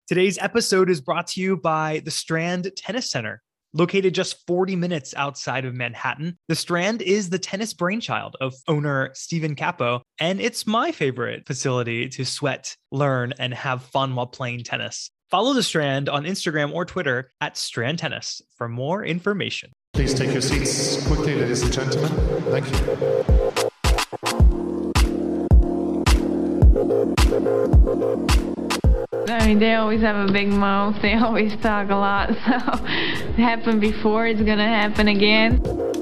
Today's episode is brought to you by the Strand Tennis Center. Located just 40 minutes outside of Manhattan, the Strand is the tennis brainchild of owner Stephen Capo, and it's my favorite facility to sweat, learn, and have fun while playing tennis. Follow the Strand on Instagram or Twitter at Strand Tennis for more information. Please take your seats quickly, ladies and gentlemen. Thank you. I mean, they always have a big mouth. They always talk a lot. So it happened before. It's going to happen again.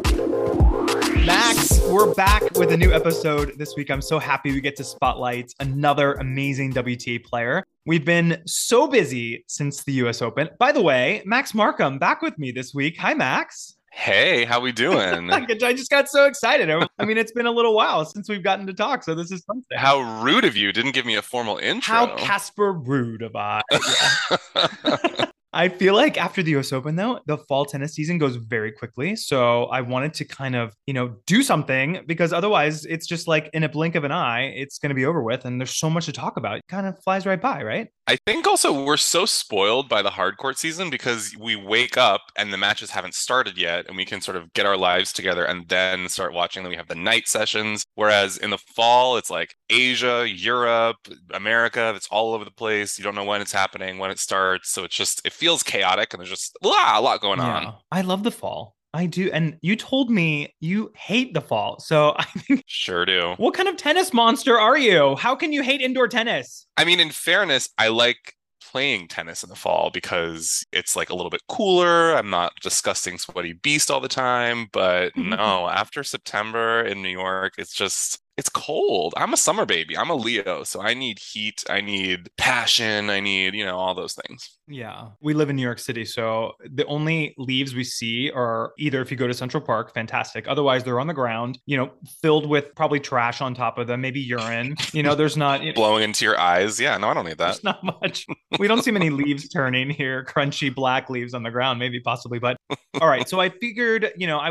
Max, we're back with a new episode this week. I'm so happy we get to spotlight another amazing WTA player. We've been so busy since the US Open. By the way, Max Markham back with me this week. Hi, Max. Hey, how we doing? I just got so excited. I mean, it's been a little while since we've gotten to talk, so this is something. How rude of you. Didn't give me a formal intro. How Casper rude of I. Yeah. I feel like after the US Open, though, the fall tennis season goes very quickly. So I wanted to kind of, do something because otherwise it's just like in a blink of an eye, it's going to be over with. And there's so much to talk about. It kind of flies right by, right? I think also we're so spoiled by the hard court season because we wake up and the matches haven't started yet and we can sort of get our lives together and then start watching. Then we have the night sessions. Whereas in the fall, it's like Asia, Europe, America. It's all over the place. You don't know when it's happening, when it starts. So it feels chaotic and there's just a lot going on. I love the fall. I do. And you told me you hate the fall. So I think... Sure do. What kind of tennis monster are you? How can you hate indoor tennis? I mean, in fairness, I like playing tennis in the fall because it's like a little bit cooler. I'm not a disgusting sweaty beast all the time. But no, after September in New York, it's cold. I'm a summer baby. I'm a Leo. So I need heat. I need passion. I need, all those things. Yeah. We live in New York City. So the only leaves we see are either if you go to Central Park, fantastic. Otherwise, they're on the ground, filled with probably trash on top of them, maybe urine. There's not... Blowing into your eyes. Yeah, no, I don't need that. There's not much. We don't see many leaves turning here. Crunchy black leaves on the ground, maybe possibly. But all right. So I figured,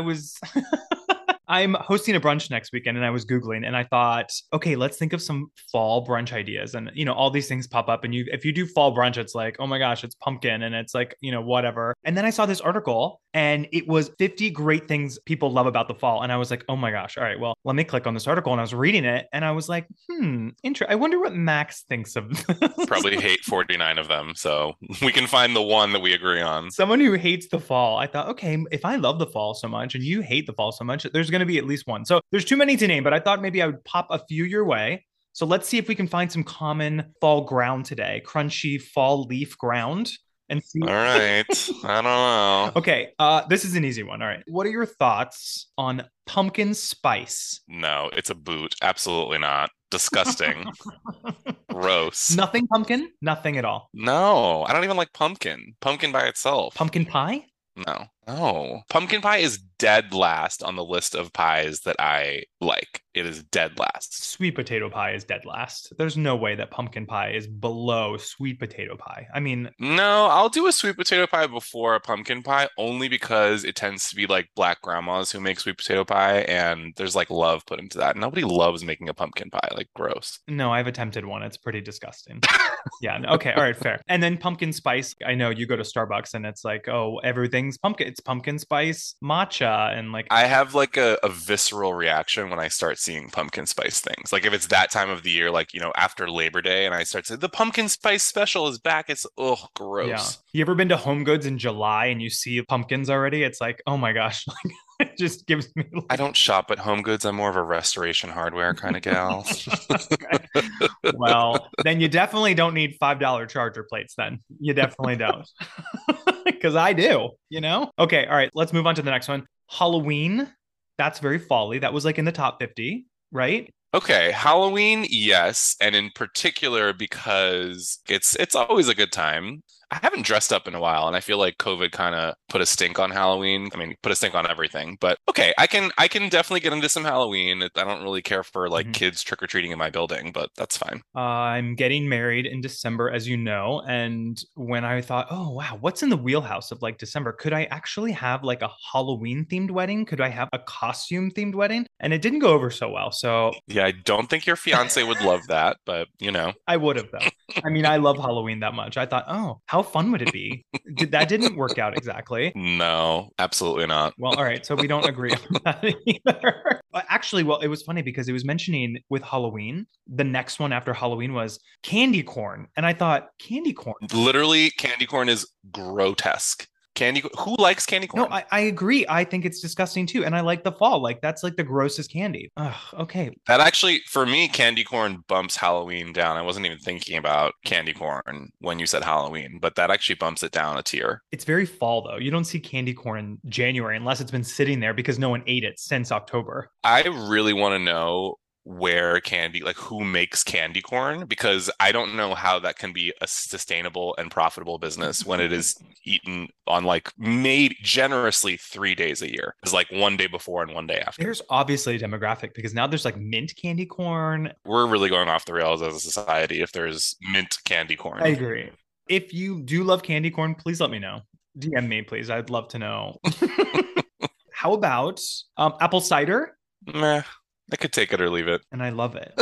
I'm hosting a brunch next weekend and I was Googling and I thought, okay, let's think of some fall brunch ideas. And, all these things pop up and if you do fall brunch, it's like, oh my gosh, it's pumpkin and it's like, whatever. And then I saw this article and it was 50 great things people love about the fall. And I was like, oh my gosh. All right, well, let me click on this article. And I was reading it and I was like, I wonder what Max thinks of this. Probably hate 49 of them. So we can find the one that we agree on. Someone who hates the fall. I thought, okay, if I love the fall so much and you hate the fall so much, there's going to be at least one. So there's too many to name, but I thought maybe I would pop a few your way. So let's see if we can find some common fall ground today. Crunchy fall leaf ground. And see. All right. I don't know. Okay. This is an easy one. All right. What are your thoughts on pumpkin spice? No, it's a boot. Absolutely not. Disgusting. Gross. Nothing pumpkin? Nothing at all. No, I don't even like pumpkin. Pumpkin by itself. Pumpkin pie? No. Pumpkin pie is dead last on the list of pies that I like. It is dead last. Sweet potato pie is dead last. There's no way that pumpkin pie is below sweet potato pie. I mean... No, I'll do a sweet potato pie before a pumpkin pie only because it tends to be like black grandmas who make sweet potato pie and there's like love put into that. Nobody loves making a pumpkin pie. Like, gross. No, I've attempted one. It's pretty disgusting. Yeah. No, okay. All right. Fair. And then pumpkin spice. I know you go to Starbucks and it's like, oh, everything's pumpkin. It's pumpkin spice matcha and like... I have like a visceral reaction when I start seeing pumpkin spice things. Like if it's that time of the year, like, after Labor Day and I start saying the pumpkin spice special is back. It's, gross. Yeah. You ever been to Home Goods in July and you see pumpkins already? It's like, oh my gosh. Like, it just gives me... I don't shop at Home Goods. I'm more of a Restoration Hardware kind of gal. Well, then you definitely don't need $5 charger plates then. You definitely don't. Because I do, Okay, all right, let's move on to the next one. Halloween, that's very fall-y. That was like in the top 50, right? Okay, Halloween, yes, and in particular because it's always a good time. I haven't dressed up in a while, and I feel like COVID kind of put a stink on Halloween. I mean, put a stink on everything. But okay, I can definitely get into some Halloween. I don't really care for like Mhm. kids trick-or-treating in my building, but that's fine. I'm getting married in December, as you know. And when I thought, oh, wow, what's in the wheelhouse of like December? Could I actually have like a Halloween themed wedding? Could I have a costume themed wedding? And it didn't go over so well. So Yeah, I don't think your fiance would love that, but I would have, though. I mean, I love Halloween that much. I thought, oh, how fun would it be? That didn't work out exactly. no, absolutely not. Well, all right. So we don't agree on that either. Actually, well, it was funny because it was mentioning with Halloween, the next one after Halloween was candy corn. And I thought, candy corn? Literally, candy corn is grotesque. Who likes candy No, corn? I agree. I think it's disgusting too. And I like the fall. Like, that's like the grossest candy. Ugh, okay. That actually, for me, candy corn bumps Halloween down. I wasn't even thinking about candy corn when you said Halloween, but that actually bumps it down a tier. It's very fall, though. You don't see candy corn in January unless it's been sitting there because no one ate it since October. I really want to know like who makes candy corn, because I don't know how that can be a sustainable and profitable business when it is eaten on like made generously 3 days a year. It's like one day before and one day after. There's obviously a demographic because now there's like mint candy corn. We're really going off the rails as a society if there's mint candy corn. I agree. If you do love candy corn, please let me know. DM me, please. I'd love to know. How about apple cider? Meh, I could take it or leave it. And I love it.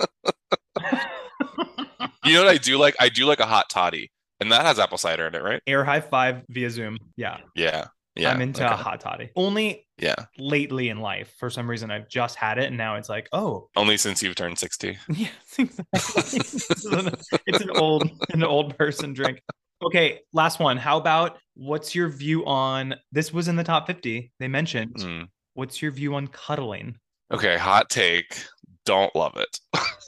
You know what I do like? I do like a hot toddy, and that has apple cider in it, right? Air high five via Zoom. Yeah. Yeah. Yeah. I'm into okay. a hot toddy. Only Yeah. lately in life, for some reason, I've just had it. And now it's like, oh, Only since you've turned 60. yeah, exactly. It's an old person drink. Okay, last one. How about what's your view on this was in the top 50? They mentioned. Mm. What's your view on cuddling? Okay, hot take. Don't love it.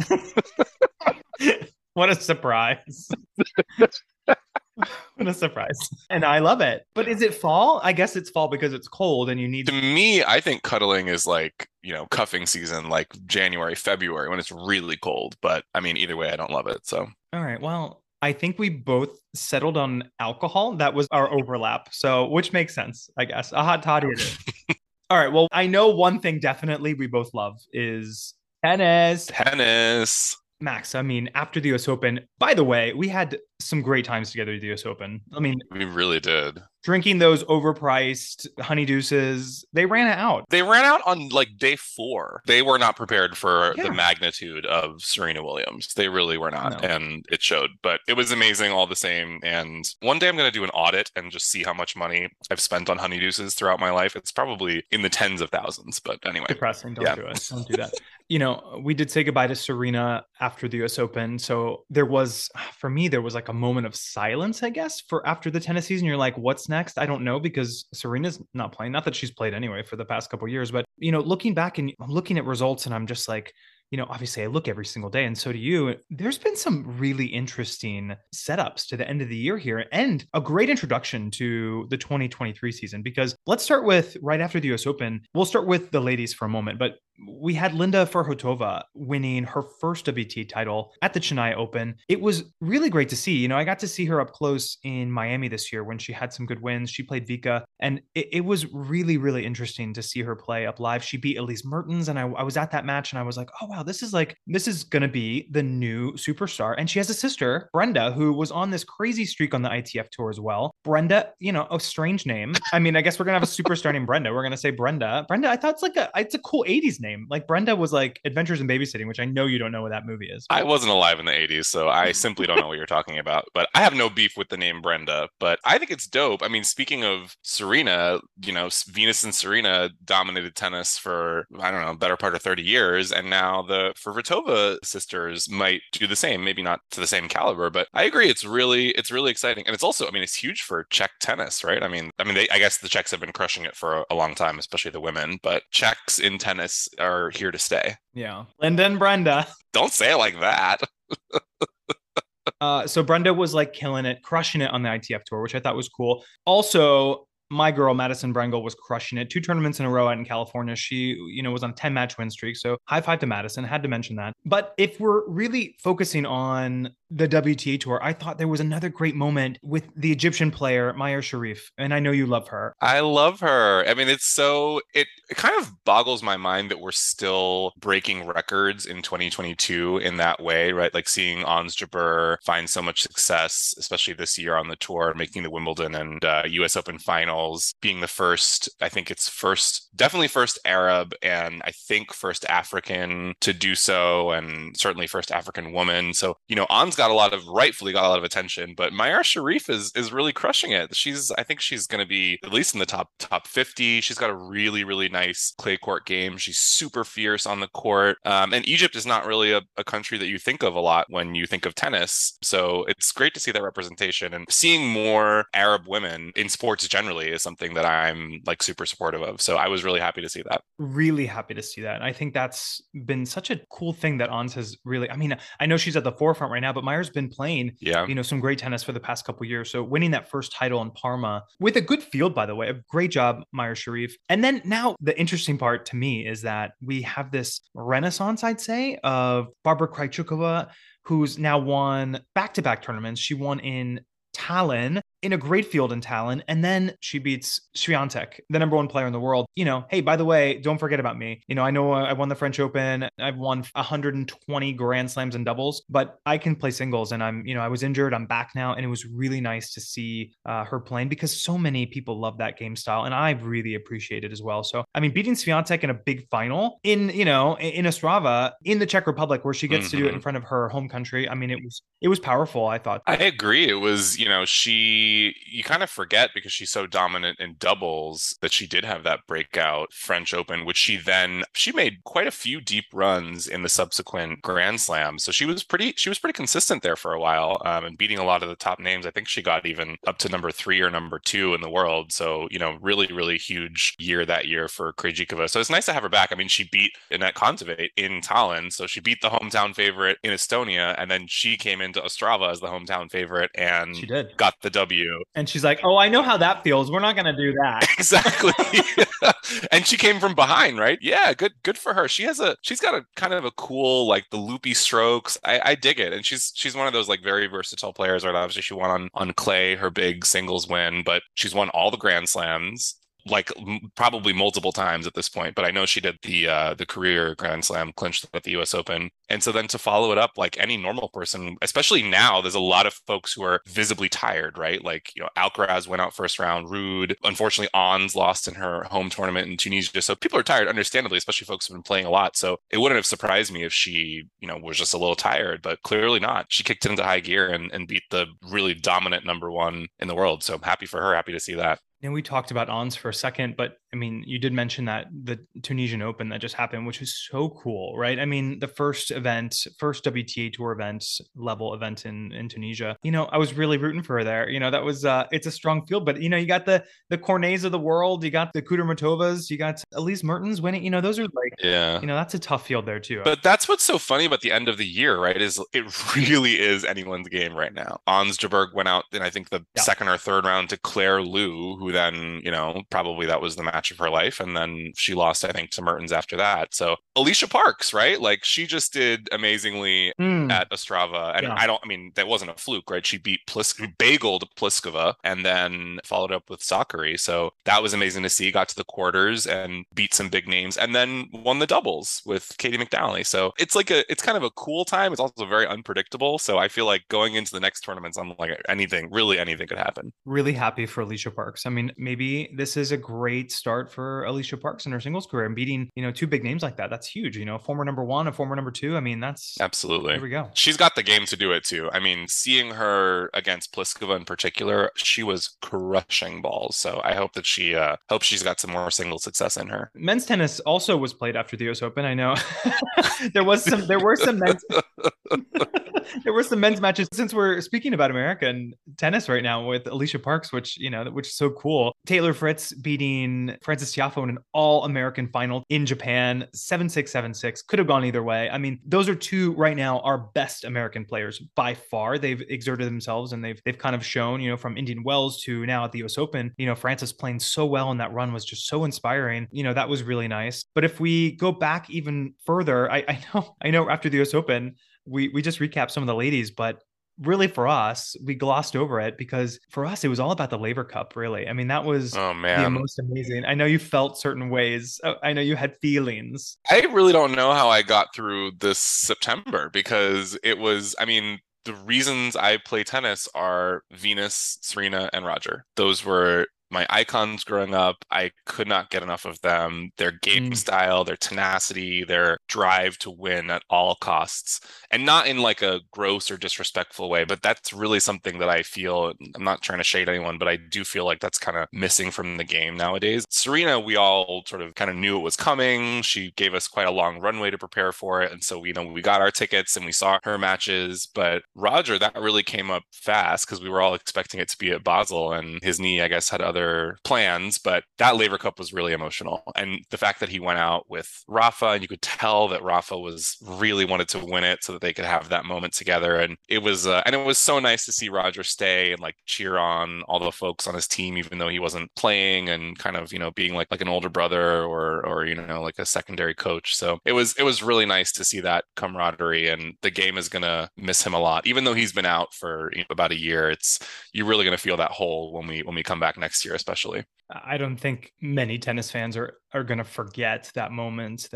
What a surprise. What a surprise. And I love it. But is it fall? I guess it's fall because it's cold and you need To me, I think cuddling is like, cuffing season, like January, February when it's really cold. But I mean, either way, I don't love it. So, All right. Well, I think we both settled on alcohol. That was our overlap. So, which makes sense, I guess. A hot toddy it is. All right. Well, I know one thing definitely we both love is tennis. tennis. Max, I mean, after the US Open, by the way, we had some great times together at the US Open. I mean, We really did. drinking those overpriced honey deuces, they ran out. They ran out on like day 4. They were not prepared for Yeah. the magnitude of Serena Williams. They really were not. No. And it showed, but it was amazing all the same. And one day I'm going to do an audit and just see how much money I've spent on honeydeuces throughout my life. It's probably in the tens of thousands, but anyway. Depressing. Don't Yeah. do it. Don't do that. We did say goodbye to Serena after the US Open. So there was, for me, there was like a moment of silence, I guess, for after the tennis season. You're like, what's next? I don't know because Serena's not playing. Not that she's played anyway for the past couple of years, but, looking back and I'm looking at results and I'm just like, obviously I look every single day and so do you. There's been some really interesting setups to the end of the year here and a great introduction to the 2023 season because let's start with right after the US Open. We'll start with the ladies for a moment, but we had Linda Ferhotova winning her first WTA title at the Chennai Open. It was really great to see. I got to see her up close in Miami this year when she had some good wins. She played Vika, and it was really, really interesting to see her play up live. She beat Elise Mertens, and I was at that match, and I was like, oh, wow, this is going to be the new superstar. And she has a sister, Brenda, who was on this crazy streak on the ITF tour as well. Brenda, a strange name. I mean, I guess we're going to have a superstar named Brenda. We're going to say Brenda. Brenda, I thought it's a cool 80s name. Like Brenda was like Adventures in Babysitting, which I know you don't know what that movie is. I wasn't alive in the 80s, so I simply don't know what you're talking about. But I have no beef with the name Brenda, but I think it's dope. I mean, speaking of Serena, Venus and Serena dominated tennis for, I don't know, better part of 30 years. And now the Fervitova sisters might do the same, maybe not to the same caliber, but I agree. It's really exciting. And it's also, I mean, it's huge for Czech tennis, right? I guess the Czechs have been crushing it for a long time, especially the women, but Czechs in tennis are here to stay. Yeah. Linda and Brenda. Don't say it like that. So Brenda was like killing it, crushing it on the ITF tour, which I thought was cool. Also, my girl, Madison Brengle, was crushing it. 2 tournaments in a row out in California. She, was on 10-match win streak. So high five to Madison. Had to mention that. But if we're really focusing on the WTA Tour, I thought there was another great moment with the Egyptian player, Mayar Sharif. And I know you love her. I love her. I mean, it kind of boggles my mind that we're still breaking records in 2022 in that way, right? Like seeing Ons Jabeur find so much success, especially this year on the tour, making the Wimbledon and US Open finals, being the first, I think it's definitely first Arab, and I think first African to do so, and certainly first African woman. So, Ons rightfully got a lot of attention, but Mayar Sharif is really crushing it. I think she's going to be at least in the top 50. She's got a really, really nice clay court game. She's super fierce on the court. And Egypt is not really a country that you think of a lot when you think of tennis. So it's great to see that representation, and seeing more Arab women in sports generally is something that I'm like super supportive of. So I was really happy to see that. Really happy to see that. I think that's been such a cool thing that Ons has really, I mean, I know she's at the forefront right now, but Mayar's been playing, some great tennis for the past couple of years. So winning that first title in Parma with a good field, by the way, a great job, Mayar Sharif. And then now the interesting part to me is that we have this renaissance, I'd say, of Barbara Krejcikova, who's now won back-to-back tournaments. She won in Tallinn, in a great field in Tallinn, and then she beats Swiatek, the number one player in the world. Hey, by the way, don't forget about me. I know I won the French Open. I've won 120 Grand Slams in doubles, but I can play singles, and I was injured. I'm back now, and it was really nice to see her playing, because so many people love that game style, and I really appreciate it as well. So, I mean, beating Swiatek in a big final in Ostrava in the Czech Republic, where she gets to do it in front of her home country. I mean, it was powerful, I thought. I agree. It was, you kind of forget, because she's so dominant in doubles, that she did have that breakout French Open, which she made quite a few deep runs in the subsequent Grand Slams. So she was pretty consistent there for a while, and beating a lot of the top names. I think she got even up to number 3 or number 2 in the world. So, really, really huge year that year for Krejcikova. So it's nice to have her back. I mean, she beat Anett Kontaveit in Tallinn. So she beat the hometown favorite in Estonia, and then she came into Ostrava as the hometown favorite and she did. Got the W. And she's like, oh, I know how that feels. We're not going to do that. Exactly. And she came from behind, right? Yeah, good for her. She's got a kind of a cool, like, the loopy strokes. I dig it. And she's one of those, like, very versatile players, right? Obviously she won on clay, her big singles win, but she's won all the Grand Slams, like probably multiple times at this point, but I know she did the career Grand Slam, clinched at the US Open. And so then to follow it up, like any normal person, especially now, there's a lot of folks who are visibly tired, right? Like, Alcaraz went out first round, Ruud. Unfortunately, Ons lost in her home tournament in Tunisia. So people are tired, understandably, especially folks who've been playing a lot. So it wouldn't have surprised me if she, was just a little tired, but clearly not. She kicked it into high gear and beat the really dominant number one in the world. So I'm happy for her, happy to see that. And we talked about Ons for a second, but I mean, you did mention that the Tunisian Open that just happened, which is so cool, right? I mean, the first WTA Tour level event in Tunisia. I was really rooting for her there. That was it's a strong field, but you got the Cornets of the world, you got the Kudermetovas, you got Elise Mertens winning. Those are like, that's a tough field there too. But that's what's so funny about the end of the year, right? Is it really is anyone's game right now. Ons Jabeur went out in I think the second or third round to Claire Liu, who then probably that was the match of her life, and then she lost I think to Mertens after that. So Alicia Parks, right? Like she just did amazingly at Ostrava, and that wasn't a fluke, right? She bageled Pliskova and then followed up with Sakkari. So that was amazing to see. Got to the quarters and beat some big names, and then won the doubles with Katie McDonnelly. So it's kind of a cool time. It's also very unpredictable. So I feel like going into the next tournaments, I'm like anything could happen. Really happy for Alicia Parks. I mean, maybe this is a great start for Alicia Parks in her singles career, and beating, two big names like that. That's huge. A former number 1, a former number 2. I mean, that's absolutely. Here we go. She's got the game to do it too. I mean, seeing her against Pliskova in particular, she was crushing balls. So I hope that she's got some more single success in her. Men's tennis also was played after the US Open. I know there were some men's there were some men's matches, since we're speaking about American tennis right now, with Alicia Parks, which is so cool. Taylor Fritz beating Frances Tiafoe in an all-American final in Japan, 7-6, 7-6. Could have gone either way. I mean, those are two right now our best American players by far. They've exerted themselves and they've kind of shown, you know, from Indian Wells to now at the US Open, you know, Frances playing so well in that run was just so inspiring. You know, that was really nice. But if we go back even further, I know after the US Open, we just recapped some of the ladies, but really for us, we glossed over it because for us, it was all about the Laver Cup, really. I mean, that was the most amazing. I know you felt certain ways. I know you had feelings. I really don't know how I got through this September because it was, I mean, the reasons I play tennis are Venus, Serena, and Roger. Those were my icons growing up. I could not get enough of them. Their game style, their tenacity, their drive to win at all costs. And not in like a gross or disrespectful way, but that's really something that I feel, I'm not trying to shade anyone, but I do feel like that's kind of missing from the game nowadays. Serena, we all sort of kind of knew it was coming. She gave us quite a long runway to prepare for it. And so, you know, we got our tickets and we saw her matches. But Roger, that really came up fast because we were all expecting it to be at Basel and his knee, I guess, had other plans, but that Laver Cup was really emotional. And the fact that he went out with Rafa, and you could tell that Rafa was really wanted to win it so that they could have that moment together. And it was so nice to see Roger stay and like cheer on all the folks on his team, even though he wasn't playing, and kind of, you know, being like an older brother or you know, like a secondary coach. So it was really nice to see that camaraderie, and the game is gonna miss him a lot. Even though he's been out for, you know, about a year, you're really gonna feel that hole when we come back next year, especially. I don't think many tennis fans are going to forget that moment,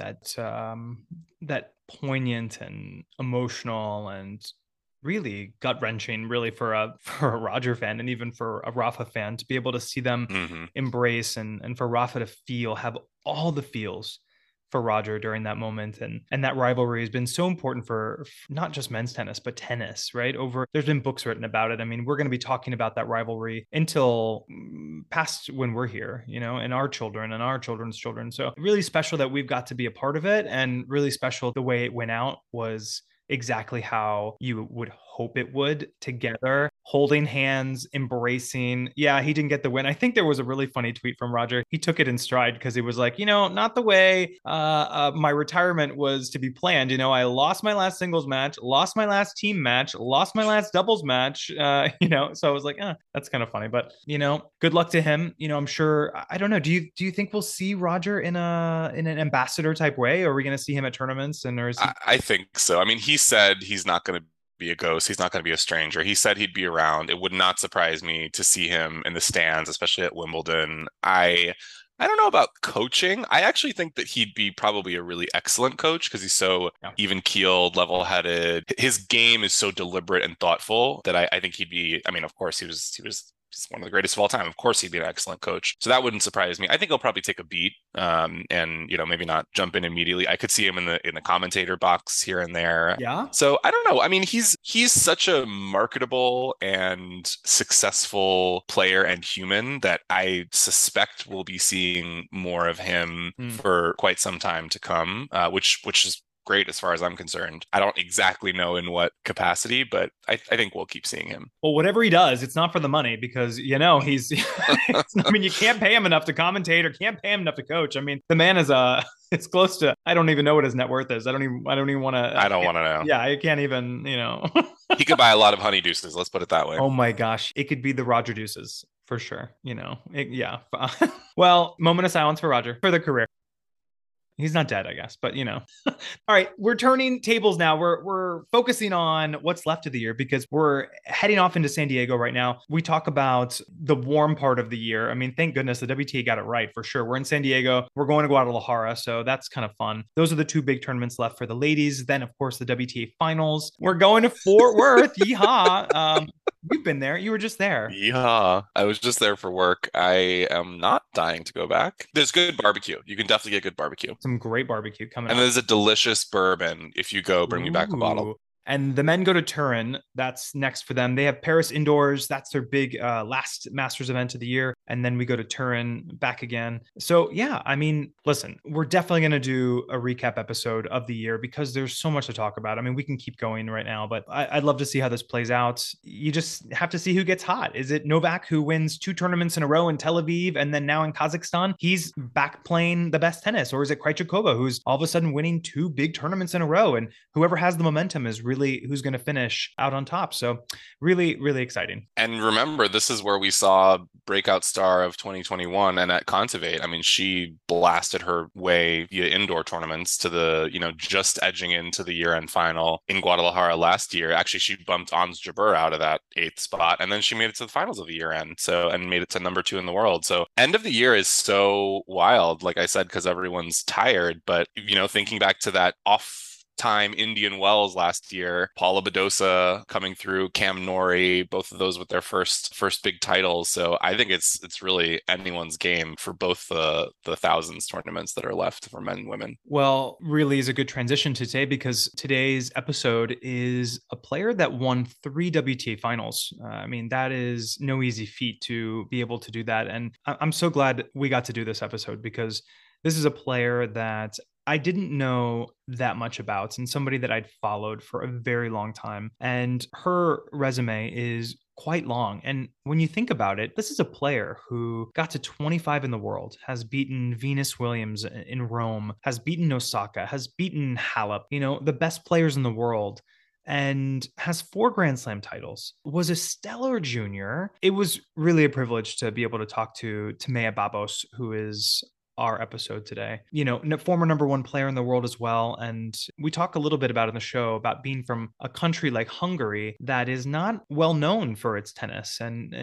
that poignant and emotional and really gut-wrenching, really for a Roger fan and even for a Rafa fan to be able to see them embrace and for Rafa to have all the feels for Roger during that moment. And that rivalry has been so important for not just men's tennis, but tennis, right? There's been books written about it. I mean, we're going to be talking about that rivalry until past when we're here, you know, and our children and our children's children. So really special that we've got to be a part of it, and really special the way it went out was exactly how you would hope it would, together, holding hands, embracing. Yeah, he didn't get the win. I think there was a really funny tweet from Roger. He took it in stride because he was like, you know, not the way my retirement was to be planned. You know, I lost my last singles match, lost my last team match, lost my last doubles match, you know, so I was like, that's kind of funny. But, you know, good luck to him. You know, I'm sure, I don't know, do you think we'll see Roger in an ambassador type way? Or are we going to see him at tournaments? And I think so. I mean, he said he's not going to be a ghost. He's not going to be a stranger. He said he'd be around. It would not surprise me to see him in the stands, especially at Wimbledon. I don't know about coaching. I actually think that he'd be probably a really excellent coach because he's so even-keeled, level-headed. His game is so deliberate and thoughtful that I think he'd be, I mean, of course, he's one of the greatest of all time. Of course, he'd be an excellent coach. So that wouldn't surprise me. I think he'll probably take a beat, and you know, maybe not jump in immediately. I could see him in the commentator box here and there. Yeah. So I don't know. I mean, he's such a marketable and successful player and human that I suspect we'll be seeing more of him for quite some time to come, which is great as far as I'm concerned. I don't exactly know in what capacity, but I think we'll keep seeing him. Well, whatever he does, it's not for the money because, you know, he's, I mean, you can't pay him enough to commentate or can't pay him enough to coach. I mean, the man is it's close to, I don't even know what his net worth is. I don't even want to. I don't want to know. Yeah, I can't even, you know. He could buy a lot of honey deuces. Let's put it that way. Oh my gosh. It could be the Roger deuces for sure. You know, yeah. Well, moment of silence for Roger for the career. He's not dead, I guess, but you know. All right, we're turning tables now. We're focusing on what's left of the year because we're heading off into San Diego right now. We talk about the warm part of the year. I mean, thank goodness the WTA got it right for sure. We're in San Diego. We're going to Guadalajara, so that's kind of fun. Those are the two big tournaments left for the ladies. Then, of course, the WTA finals. We're going to Fort Worth. Yeehaw. You've been there. You were just there. Yeah, I was just there for work. I am not dying to go back. There's good barbecue. You can definitely get good barbecue. Some great barbecue coming up. And there's a delicious bourbon. If you go, bring me back a bottle. And the men go to Turin. That's next for them. They have Paris indoors. That's their big last Masters event of the year. And then we go to Turin back again. So yeah, I mean, listen, we're definitely going to do a recap episode of the year because there's so much to talk about. I mean, we can keep going right now, but I'd love to see how this plays out. You just have to see who gets hot. Is it Novak who wins 2 tournaments in a row in Tel Aviv and then now in Kazakhstan? He's back playing the best tennis. Or is it Krejcikova who's all of a sudden winning 2 big tournaments in a row? And whoever has the momentum is really who's going to finish out on top. So really, really exciting. And remember, this is where we saw breakout star of 2021 Anett Kontaveit. I mean, she blasted her way via indoor tournaments to the, just edging into the year-end final in Guadalajara last year. Actually, she bumped Ons Jabeur out of that 8th spot, and then she made it to the finals of the year-end. So, and made it to number 2 in the world. So end of the year is so wild, like I said, because everyone's tired. But, thinking back to that time Indian Wells last year, Paula Badosa coming through, Cam Norrie, both of those with their first big titles. So I think it's really anyone's game for both the thousands tournaments that are left for men and women. Well, really is a good transition to today because today's episode is a player that won 3 WTA finals. I mean, that is no easy feat to be able to do that. And I'm so glad we got to do this episode because this is a player that I didn't know that much about and somebody that I'd followed for a very long time. And her resume is quite long. And when you think about it, this is a player who got to 25 in the world, has beaten Venus Williams in Rome, has beaten Osaka, has beaten Halep, the best players in the world, and has 4 Grand Slam titles, was a stellar junior. It was really a privilege to be able to talk to Timea Babos, who is our episode today. Former number 1 player in the world as well. And we talk a little bit about in the show about being from a country like Hungary that is not well known for its tennis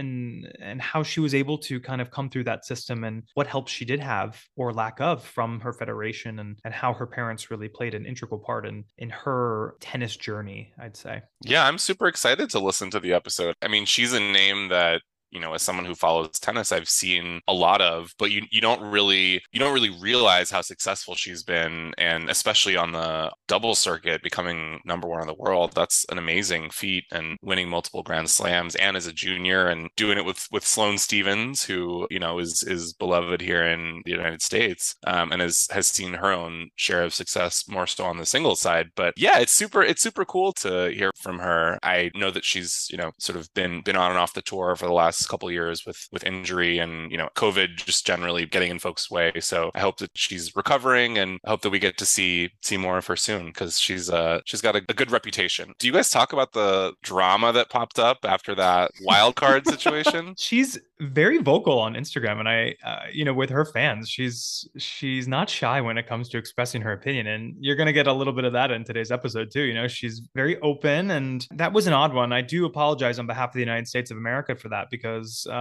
and how she was able to kind of come through that system and what help she did have or lack of from her federation and how her parents really played an integral part in her tennis journey, I'd say. Yeah, I'm super excited to listen to the episode. I mean, she's a name that as someone who follows tennis, I've seen a lot of, but you don't really realize how successful she's been, and especially on the double circuit, becoming number 1 in the world. That's an amazing feat, and winning multiple Grand Slams, and as a junior, and doing it with Sloane Stephens, who is beloved here in the United States, and has seen her own share of success more so on the singles side. But yeah, it's super cool to hear from her. I know that she's sort of been on and off the tour for the last couple of years with injury and COVID just generally getting in folks' way. So I hope that she's recovering, and I hope that we get to see more of her soon because she's got a good reputation. Do you guys talk about the drama that popped up after that wild card situation? She's very vocal on Instagram, and I with her fans, she's not shy when it comes to expressing her opinion, and you're going to get a little bit of that in today's episode too. She's very open, and that was an odd one. I do apologize on behalf of the United States of America for that because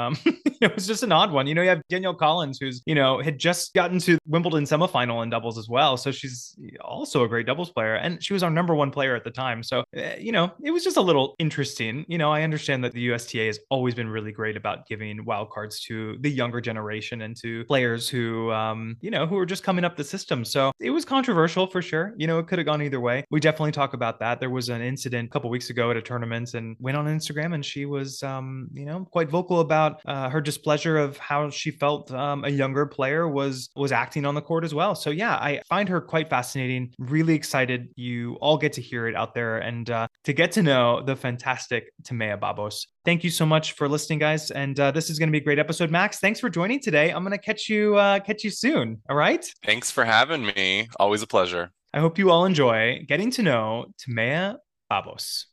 it was just an odd one. You have Danielle Collins, who's had just gotten to Wimbledon semifinal in doubles as well, so she's also a great doubles player, and she was our number 1 player at the time. So it was just a little interesting. I understand that the USTA has always been really great about giving wildcards to the younger generation and to players who who are just coming up the system. So it was controversial for sure. It could have gone either way. We definitely talk about that. There was an incident a couple weeks ago at a tournament, and went on Instagram, and she was quite vocal about her displeasure of how she felt a younger player was acting on the court as well. So yeah, I find her quite fascinating. Really excited you all get to hear it out there and to get to know the fantastic Timea Babos. Thank you so much for listening, guys. And this is going to be a great episode. Max, thanks for joining today. I'm going to catch you soon. All right. Thanks for having me. Always a pleasure. I hope you all enjoy getting to know Timea Babos.